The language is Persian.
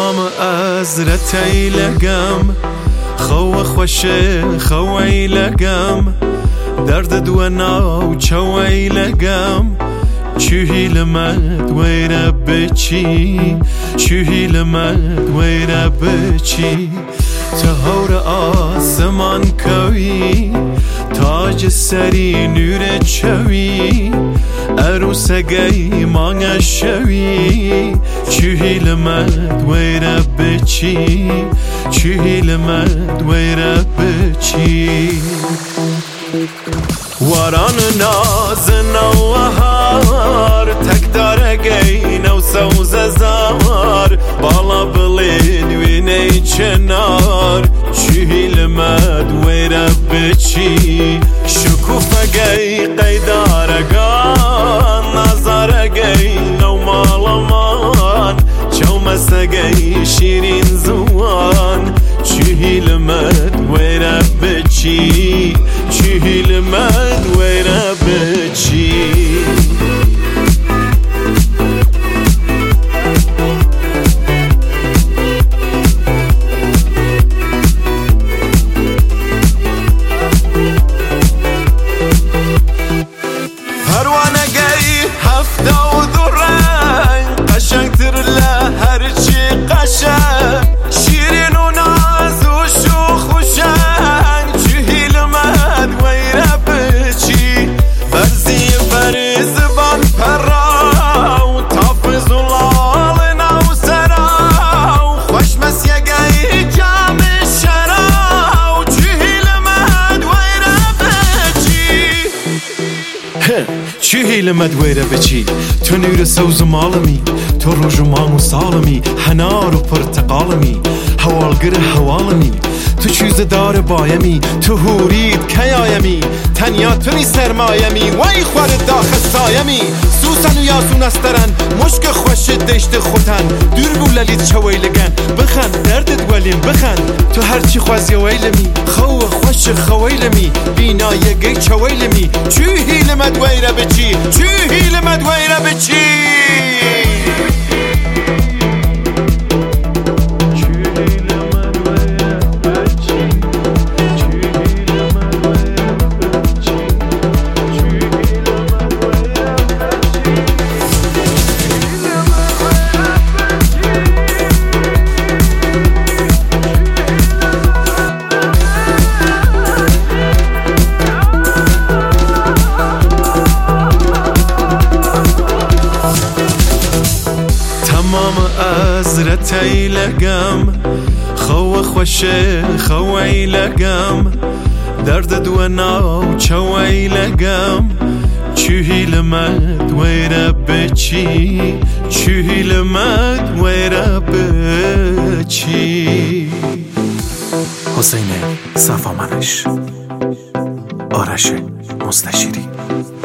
تمام ازرت ایلگم خو خوش خو ایلگم درد دو ناو چو ایلگم چوهی لمد ویره بچی چوهی لمد ویره بچی تهور آسمان کوی تاج سری نور چوی عروس گی مانگ شوی چوهی لمد ویره بچی چوهی لمد ویره بچی واران ناز نوهار تک دارگی نو سوز زار بالا بلین وینی چنار چوهی لمد ویره بچی شکوفگی قیدارگان نظارگی نو مالمان چومسگی شیرین زوان چوهی لمد ویره بچی چوهی لمد ویره بچی پروانگی هفته و دو رنگ قشنگتر لهرچی قشنگ شیرین و ناز و شوخ و شنگ چوهی لمد ویره بچی برزی زبان پراو تافز و لال نو سراو خوش مسیگی جام شراو چوهی لمد ویره بچی چوهی لمد ویره بچی تو نور سوز مالمی تو روژ و مام و سالمی هنار و پرتقالمی حوالگر حوالمی تو چیز دار بایمی تو هورید کیایمی تنیا تو نی سرمایمی وی خورد داخل سایمی سوسن و یاسون استرن مشک خوش دشت خوتن دور بولالید چویلگن بخن دردت ولیم بخن تو هرچی خوزی ویلمی خو خوش خویلمی بینا یگی چویلمی چوهی لمد ویره بچی چوهی لمد ویره بچی تمام ازرت ایلگم خو خوش خو ایلگم درد دو ناو چو ایلگم چوهی لمد ویره بچی چوهی لمد ویره بچی حسین صفامنش آرش مستشیری